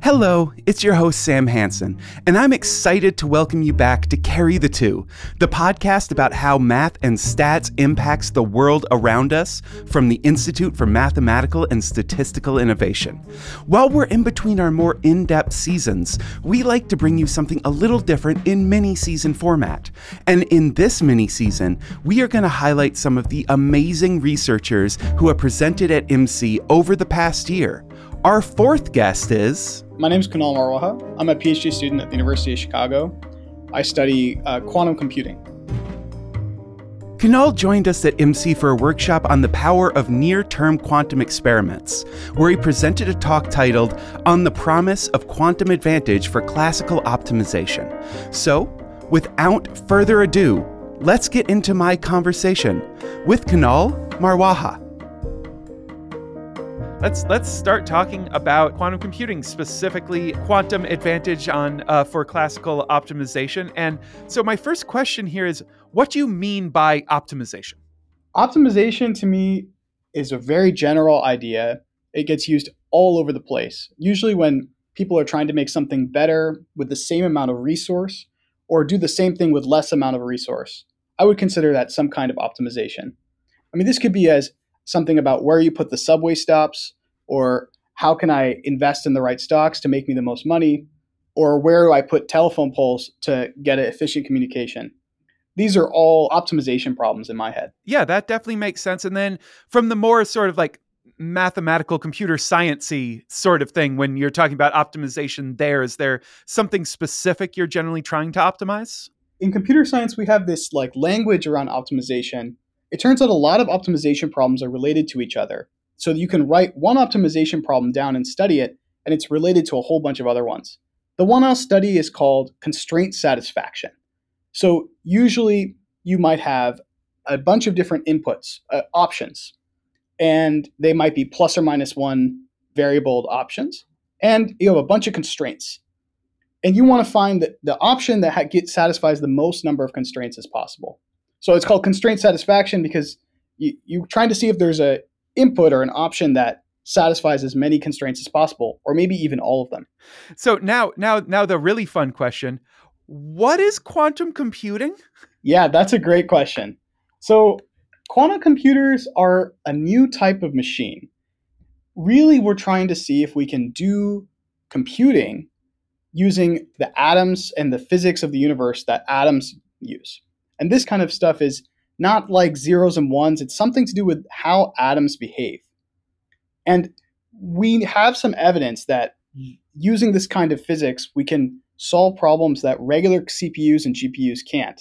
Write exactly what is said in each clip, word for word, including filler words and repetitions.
Hello, it's your host Sam Hansen, and I'm excited to welcome you back to Carry the Two, the podcast about how math and stats impacts the world around us from the Institute for Mathematical and Statistical Innovation. While we're in between our more in-depth seasons, we like to bring you something a little different in mini-season format. And in this mini-season, we are going to highlight some of the amazing researchers who have presented at I M S I over the past year. Our fourth guest is... My name is Kunal Marwaha. I'm a PhD student at the University of Chicago. I study uh, quantum computing. Kunal joined us at I M S I for a workshop on the power of near-term quantum experiments, where he presented a talk titled On the Promise of Quantum Advantage for Classical Optimization. So, without further ado, let's get into my conversation with Kunal Marwaha. Let's let's start talking about quantum computing, specifically quantum advantage on uh, for classical optimization. And so my first question here is, what do you mean by optimization? Optimization to me is a very general idea. It gets used all over the place. Usually when people are trying to make something better with the same amount of resource or do the same thing with less amount of resource, I would consider that some kind of optimization. I mean, this could be as something about where you put the subway stops, or how can I invest in the right stocks to make me the most money, or where do I put telephone poles to get an efficient communication. These are all optimization problems in my head. Yeah, that definitely makes sense. And then from the more sort of like mathematical computer science-y sort of thing, when you're talking about optimization there, is there something specific you're generally trying to optimize? In computer science, we have this like language around optimization. It turns out a lot of optimization problems are related to each other. So you can write one optimization problem down and study it, and it's related to a whole bunch of other ones. The one I'll study is called constraint satisfaction. So usually you might have a bunch of different inputs, uh, options, and they might be plus or minus one variable options, and you have a bunch of constraints. And you want to find that the option that ha- get, satisfies the most number of constraints as possible. So it's called constraint satisfaction because you, you're trying to see if there's a input or an option that satisfies as many constraints as possible, or maybe even all of them. So now, now, now the really fun question, what is quantum computing? Yeah, that's a great question. So quantum computers are a new type of machine. Really, we're trying to see if we can do computing using the atoms and the physics of the universe that atoms use. And this kind of stuff is not like zeros and ones. It's something to do with how atoms behave. And we have some evidence that using this kind of physics, we can solve problems that regular C P Us and G P Us can't.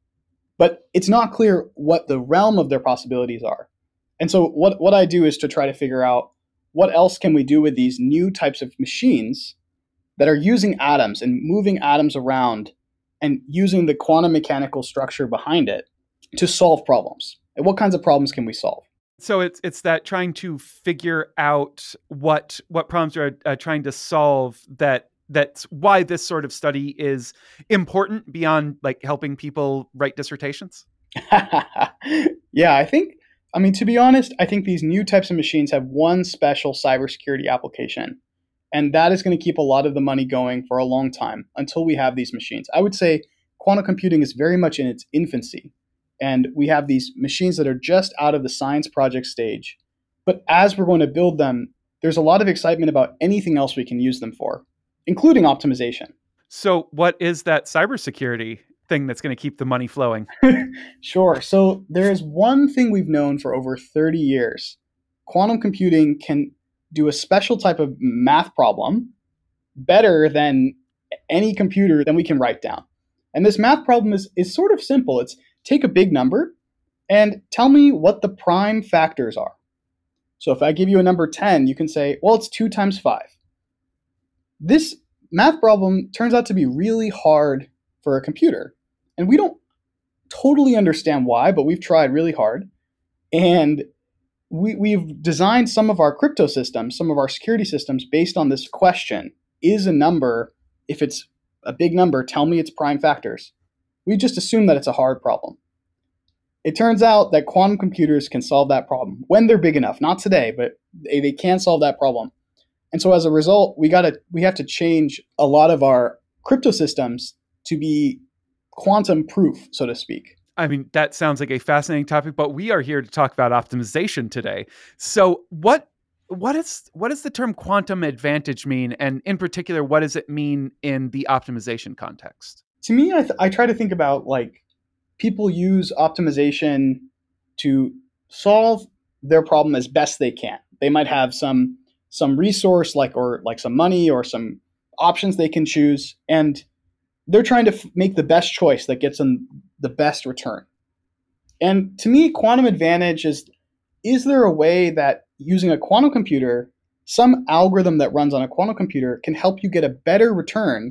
But it's not clear what the realm of their possibilities are. And so what, what I do is to try to figure out what else can we do with these new types of machines that are using atoms and moving atoms around and using the quantum mechanical structure behind it to solve problems. And what kinds of problems can we solve? So it's it's that trying to figure out what what problems are uh, trying to solve, that that's why this sort of study is important beyond like helping people write dissertations. Yeah, I think, I mean, to be honest, I think these new types of machines have one special cybersecurity application. And that is going to keep a lot of the money going for a long time until we have these machines. I would say quantum computing is very much in its infancy. And we have these machines that are just out of the science project stage. But as we're going to build them, there's a lot of excitement about anything else we can use them for, including optimization. So what is that cybersecurity thing that's going to keep the money flowing? Sure. So there is one thing we've known for over thirty years. Quantum computing can do a special type of math problem better than any computer that we can write down. And this math problem is, is sort of simple. It's take a big number and tell me what the prime factors are. So if I give you a number ten, you can say, well, it's two times five. This math problem turns out to be really hard for a computer. And we don't totally understand why, but we've tried really hard. And we, we've designed some of our crypto systems, some of our security systems based on this question. Is a number, if it's a big number, tell me its prime factors. We just assume that it's a hard problem. It turns out that quantum computers can solve that problem when they're big enough. Not today, but they, they can solve that problem. And so as a result, we got to we have to change a lot of our crypto systems to be quantum proof, so to speak. I mean, that sounds like a fascinating topic, but we are here to talk about optimization today. So what what is what does the term quantum advantage mean? And in particular, what does it mean in the optimization context? To me, I, th- I try to think about like people use optimization to solve their problem as best they can. They might have some some resource like or like some money or some options they can choose, and they're trying to f- make the best choice that gets them the best return. And to me, quantum advantage is, is there a way that using a quantum computer, some algorithm that runs on a quantum computer can help you get a better return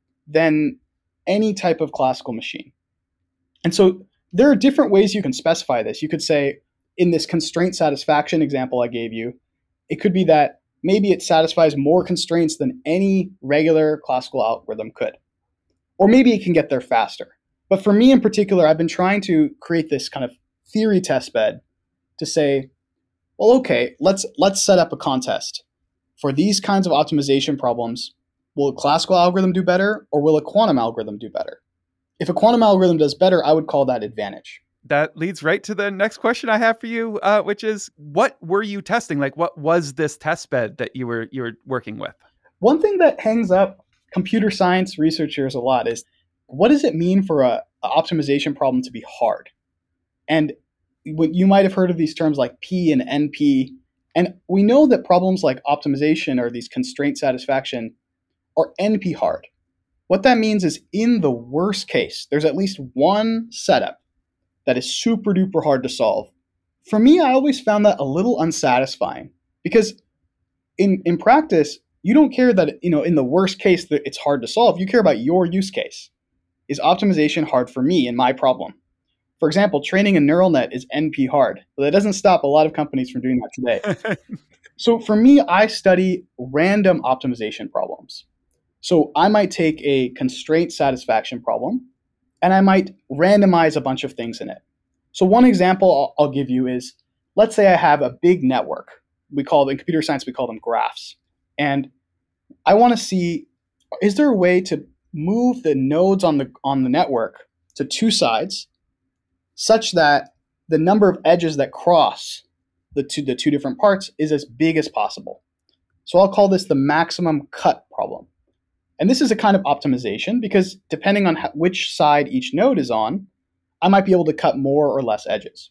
than any type of classical machine? And so there are different ways you can specify this. You could say, in this constraint satisfaction example I gave you, it could be that maybe it satisfies more constraints than any regular classical algorithm could. Or maybe it can get there faster. But for me in particular, I've been trying to create this kind of theory test bed to say, well, okay, let's let's set up a contest. For these kinds of optimization problems, will a classical algorithm do better or will a quantum algorithm do better? If a quantum algorithm does better, I would call that advantage. That leads right to the next question I have for you, uh, which is, what were you testing? Like, what was this test bed that you were you were working with? One thing that hangs up computer science researchers a lot is, what does it mean for a, a optimization problem to be hard? And you might have heard of these terms like P and N P. And we know that problems like optimization or these constraint satisfaction are N P hard. What that means is, in the worst case, there's at least one setup that is super duper hard to solve. For me, I always found that a little unsatisfying, because in, in practice, you don't care that, you know, in the worst case that it's hard to solve. You care about your use case. Is optimization hard for me and my problem? For example, training a neural net is N P hard, but that doesn't stop a lot of companies from doing that today. So for me, I study random optimization problems. So I might take a constraint satisfaction problem and I might randomize a bunch of things in it. So one example I'll, I'll give you is, let's say I have a big network. We call them, in computer science, we call them graphs. And I want to see, is there a way to move the nodes on the on the network to two sides such that the number of edges that cross the two, the two different parts is as big as possible? So I'll call this the maximum cut problem. And this is a kind of optimization, because depending on how, which side each node is on, I might be able to cut more or less edges.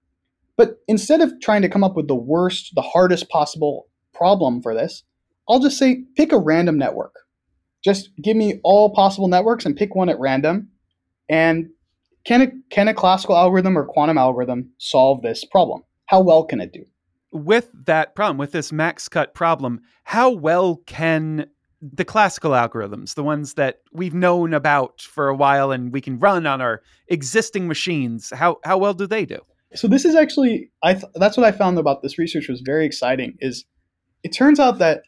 But instead of trying to come up with the worst, the hardest possible problem for this, I'll just say, pick a random network. Just give me all possible networks and pick one at random. And can a, can a classical algorithm or quantum algorithm solve this problem? How well can it do? With that problem, with this max cut problem, how well can the classical algorithms, the ones that we've known about for a while and we can run on our existing machines, how how well do they do? So this is actually, I th- that's what I found about this research was very exciting, is it turns out that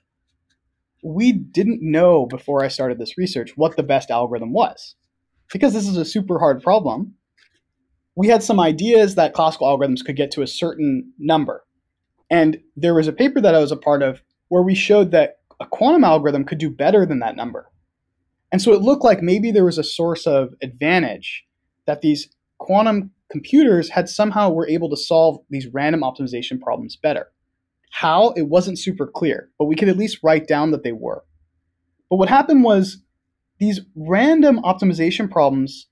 we didn't know before I started this research what the best algorithm was. Because this is a super hard problem, we had some ideas that classical algorithms could get to a certain number. And there was a paper that I was a part of where we showed that a quantum algorithm could do better than that number. And so it looked like maybe there was a source of advantage that these quantum computers had somehow were able to solve these random optimization problems better. How? It wasn't super clear, but we could at least write down that they were. But what happened was, these random optimization problems,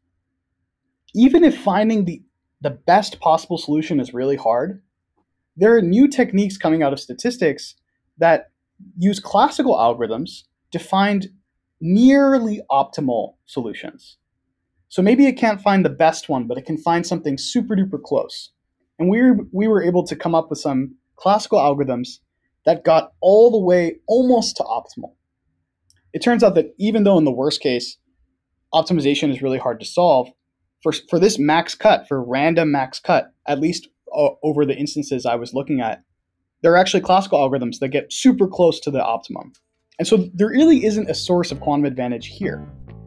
even if finding the, the best possible solution is really hard, there are new techniques coming out of statistics that use classical algorithms to find nearly optimal solutions. So maybe it can't find the best one, but it can find something super duper close. And we were, we were able to come up with some classical algorithms that got all the way almost to optimal. It turns out that even though in the worst case, optimization is really hard to solve, for, for this max cut, for random max cut, at least uh, over the instances I was looking at, there are actually classical algorithms that get super close to the optimum. And so there really isn't a source of quantum advantage here.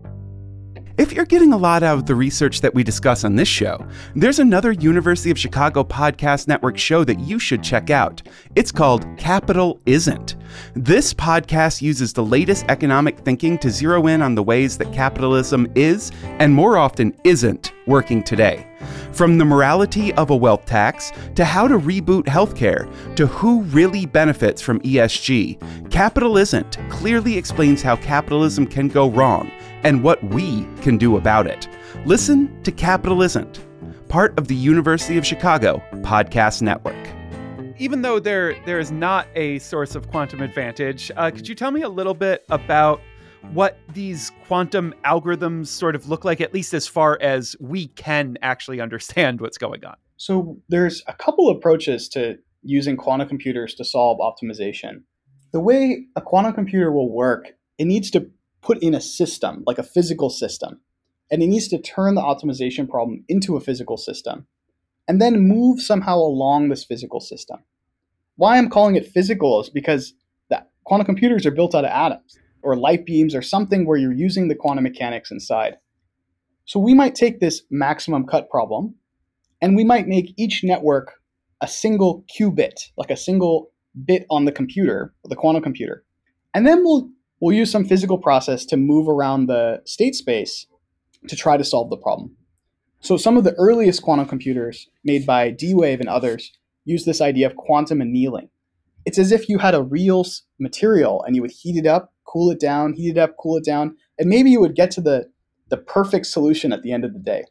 If you're getting a lot out of the research that we discuss on this show, there's another University of Chicago Podcast Network show that you should check out. It's called Capital Isn't. This podcast uses the latest economic thinking to zero in on the ways that capitalism is, and more often isn't, working today. From the morality of a wealth tax, to how to reboot healthcare, to who really benefits from E S G, Capital Isn't clearly explains how capitalism can go wrong and what we can do about it. Listen to Capital Isn't, part of the University of Chicago Podcast Network. Even though there there is not a source of quantum advantage, uh, could you tell me a little bit about what these quantum algorithms sort of look like, at least as far as we can actually understand what's going on? So there's a couple approaches to using quantum computers to solve optimization. The way a quantum computer will work, it needs to put in a system, like a physical system, and it needs to turn the optimization problem into a physical system, and then move somehow along this physical system. Why I'm calling it physical is because the quantum computers are built out of atoms, or light beams, or something where you're using the quantum mechanics inside. So we might take this maximum cut problem, and we might make each network a single qubit, like a single bit on the computer, the quantum computer. And then we'll we'll use some physical process to move around the state space to try to solve the problem. So some of the earliest quantum computers made by D-Wave and others use this idea of quantum annealing. It's as if you had a real material and you would heat it up, cool it down, heat it up, cool it down, and maybe you would get to the, the perfect solution at the end of the day.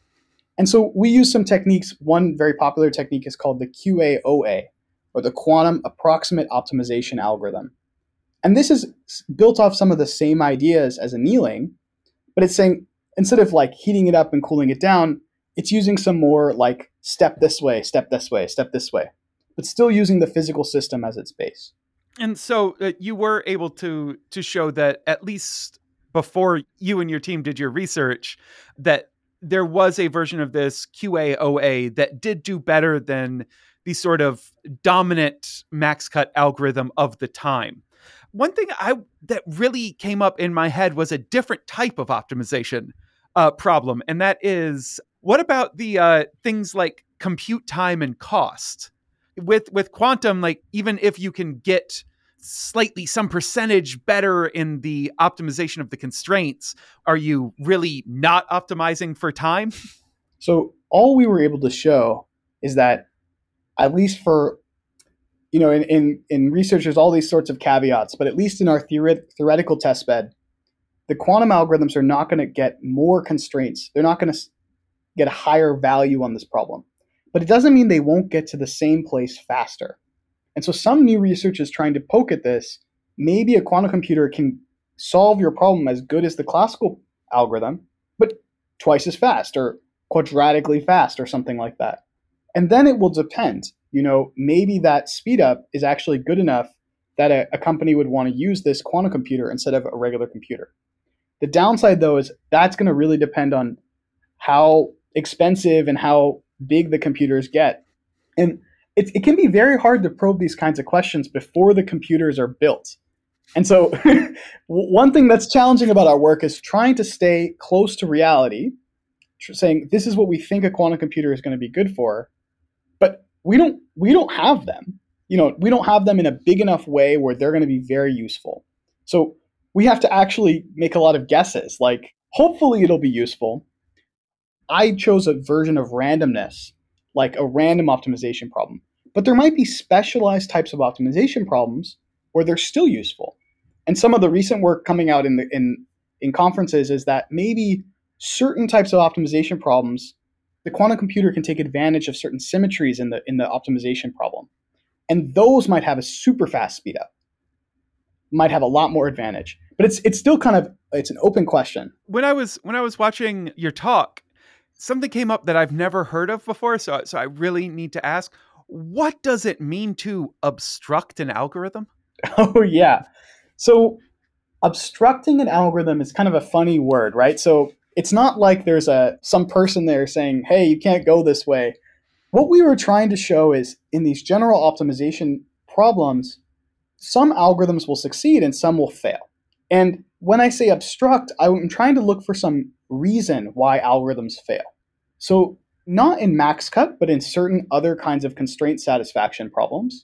And so we use some techniques. One very popular technique is called the Q A O A, or the Quantum Approximate Optimization Algorithm. And this is built off some of the same ideas as annealing, but it's saying instead of like heating it up and cooling it down, it's using some more like step this way, step this way, step this way, but still using the physical system as its base. And so uh, you were able to to show that, at least before you and your team did your research, that there was a version of this Q A O A that did do better than the sort of dominant max cut algorithm of the time. One thing I that really came up in my head was a different type of optimization uh, problem, and that is, what about the uh, things like compute time and cost? With with quantum, like, even if you can get slightly some percentage better in the optimization of the constraints, are you really not optimizing for time? So all we were able to show is that, at least for, you know, in, in, in research, there's all these sorts of caveats, but at least in our theoret- theoretical testbed, the quantum algorithms are not going to get more constraints. They're not going to get a higher value on this problem. But it doesn't mean they won't get to the same place faster. And so some new research is trying to poke at this. Maybe a quantum computer can solve your problem as good as the classical algorithm, but twice as fast or quadratically fast or something like that. And then it will depend. You know, maybe that speed up is actually good enough that a, a company would want to use this quantum computer instead of a regular computer. The downside, though, is that's going to really depend on how expensive and how big the computers get. And it, it can be very hard to probe these kinds of questions before the computers are built. And so one thing that's challenging about our work is trying to stay close to reality, saying this is what we think a quantum computer is going to be good for, but we don't we don't have them. You know, we don't have them in a big enough way where they're going to be very useful. So we have to actually make a lot of guesses, like hopefully it'll be useful. I chose a version of randomness, like a random optimization problem. But there might be specialized types of optimization problems where they're still useful. And some of the recent work coming out in the in, in conferences is that maybe certain types of optimization problems, the quantum computer can take advantage of certain symmetries in the in the optimization problem. And those might have a super fast speed up, might have a lot more advantage. But it's it's still kind of, it's an open question. When I was when I was watching your talk, something came up that I've never heard of before, so so I really need to ask, what does it mean to obstruct an algorithm? Oh, yeah. So obstructing an algorithm is kind of a funny word, right? So it's not like there's a some person there saying, hey, you can't go this way. What we were trying to show is in these general optimization problems, some algorithms will succeed and some will fail. And when I say obstruct, I'm trying to look for some reason why algorithms fail. So not in max cut, but in certain other kinds of constraint satisfaction problems,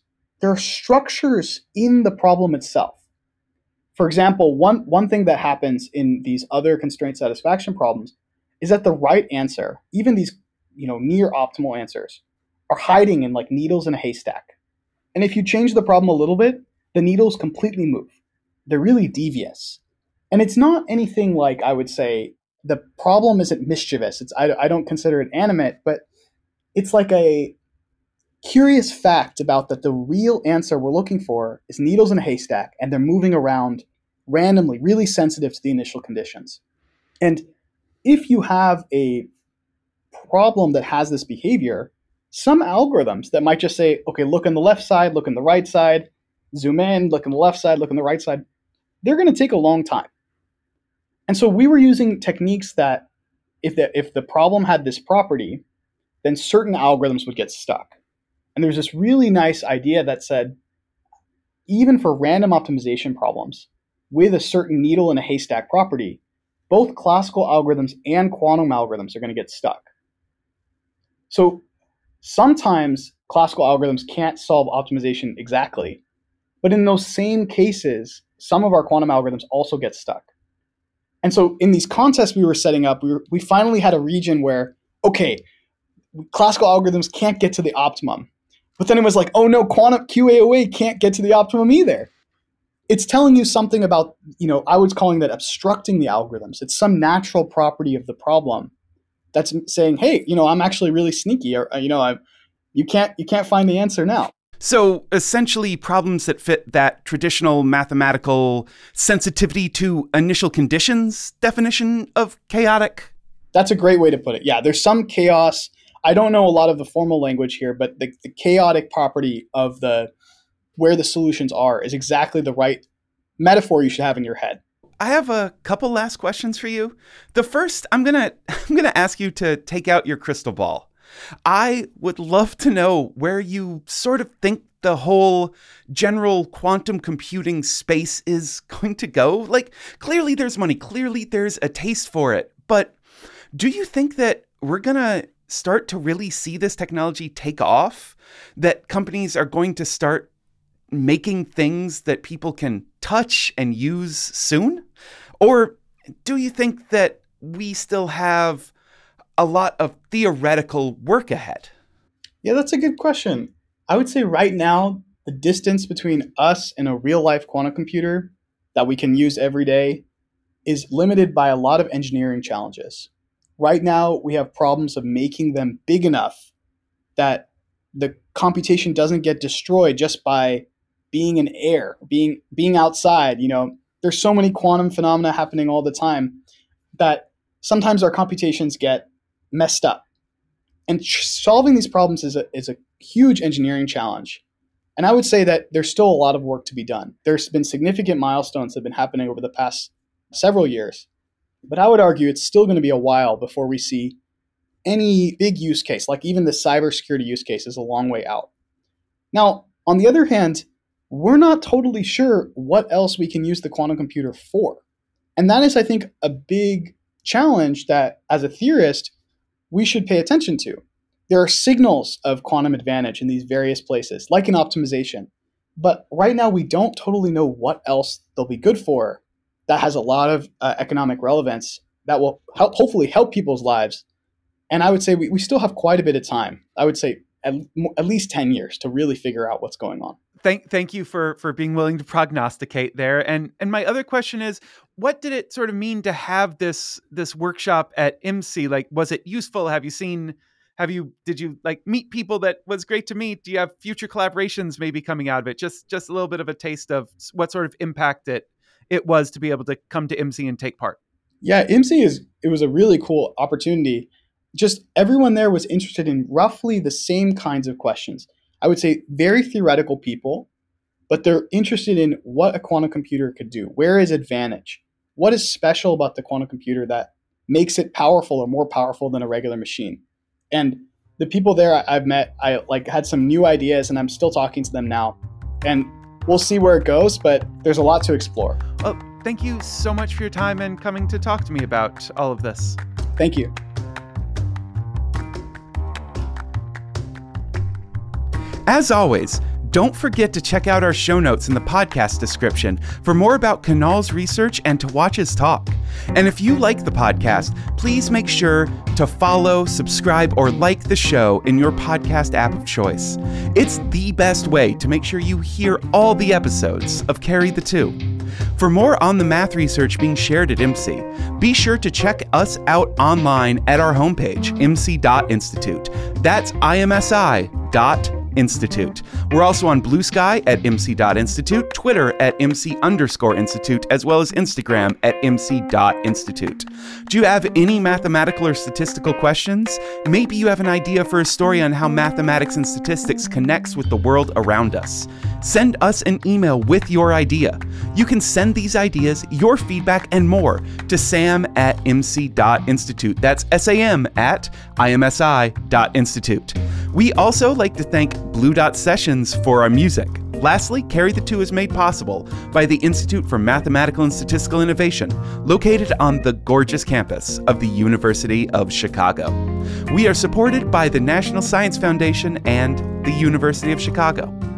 there are structures in the problem itself. For example, one, one thing that happens in these other constraint satisfaction problems is that the right answer, even these you know near optimal answers, are hiding in like needles in a haystack. And if you change the problem a little bit, the needles completely move. They're really devious. And it's not anything like, I would say, the problem isn't mischievous. It's I, I don't consider it animate, but it's like a curious fact about that the real answer we're looking for is needles in a haystack, and they're moving around randomly, really sensitive to the initial conditions. And if you have a problem that has this behavior, some algorithms that might just say, okay, look on the left side, look on the right side, zoom in, look on the left side, look on the right side, they're going to take a long time. And so we were using techniques that if the, if the problem had this property, then certain algorithms would get stuck. And there's this really nice idea that said, even for random optimization problems with a certain needle in a haystack property, both classical algorithms and quantum algorithms are going to get stuck. So sometimes classical algorithms can't solve optimization exactly, but in those same cases, some of our quantum algorithms also get stuck. And so in these contests we were setting up, we, were, we finally had a region where, okay, classical algorithms can't get to the optimum. But then it was like, oh no, quantum Q A O A can't get to the optimum either. It's telling you something about, you know, I was calling that obstructing the algorithms. It's some natural property of the problem that's saying, hey, you know, I'm actually really sneaky, or, you know, I, you can't you can't find the answer now. So essentially problems that fit that traditional mathematical sensitivity to initial conditions definition of chaotic? That's a great way to put it. Yeah, there's some chaos. I don't know a lot of the formal language here, but the, the chaotic property of the where the solutions are is exactly the right metaphor you should have in your head. I have a couple last questions for you. The first, I'm gonna I'm gonna ask you to take out your crystal ball. I would love to know where you sort of think the whole general quantum computing space is going to go. Like, clearly there's money, clearly there's a taste for it, but do you think that we're gonna start to really see this technology take off? That companies are going to start making things that people can touch and use soon? Or do you think that we still have a lot of theoretical work ahead? Yeah, that's a good question. I would say right now, the distance between us and a real life quantum computer that we can use every day is limited by a lot of engineering challenges. Right now, we have problems of making them big enough that the computation doesn't get destroyed just by being in air, being being outside. You know, there's so many quantum phenomena happening all the time that sometimes our computations get messed up. And tr- solving these problems is a, is a huge engineering challenge. And I would say that there's still a lot of work to be done. There's been significant milestones that have been happening over the past several years. But I would argue it's still going to be a while before we see any big use case, like even the cybersecurity use case is a long way out. Now, on the other hand, we're not totally sure what else we can use the quantum computer for. And that is, I think, a big challenge that, as a theorist, we should pay attention to. There are signals of quantum advantage in these various places, like in optimization. But right now, we don't totally know what else they'll be good for that has a lot of uh, economic relevance that will help, hopefully help people's lives. And I would say we, we still have quite a bit of time. I would say at, at least ten years to really figure out what's going on. Thank thank you for for being willing to prognosticate there. And and my other question is, what did it sort of mean to have this this workshop at I M S I? Like, was it useful? Have you seen, have you, did you like meet people that was great to meet? Do you have future collaborations maybe coming out of it? Just just a little bit of a taste of what sort of impact it it was to be able to come to I M S I and take part. Yeah, I M S I is, it was a really cool opportunity. Just everyone there was interested in roughly the same kinds of questions. I would say very theoretical people, but they're interested in what a quantum computer could do. Where is advantage? What is special about the quantum computer that makes it powerful or more powerful than a regular machine? And the people there I've met, I like had some new ideas, and I'm still talking to them now. And we'll see where it goes, but there's a lot to explore. Well, thank you so much for your time and coming to talk to me about all of this. Thank you. As always, Don't forget to check out our show notes in the podcast description for more about Kunal's research and to watch his talk. And if you like the podcast, please make sure to follow, subscribe, or like the show in your podcast app of choice. It's the best way to make sure you hear all the episodes of Carry the Two. For more on the math research being shared at I M S I, be sure to check us out online at our homepage, I M S I dot institute. That's I M S I dot Institute. We're also on Blue Sky at I M S I dot institute, Twitter at I M S I underscore institute, as well as Instagram at I M S I dot institute. Do you have any mathematical or statistical questions? Maybe you have an idea for a story on how mathematics and statistics connects with the world around us. Send us an email with your idea. You can send these ideas, your feedback, and more to sam at I M S I dot institute. That's S A M at I M S I dot institute. We also like to thank Blue Dot Sessions for our music. Lastly, Carry the Two is made possible by the Institute for Mathematical and Statistical Innovation, located on the gorgeous campus of the University of Chicago. We are supported by the National Science Foundation and the University of Chicago.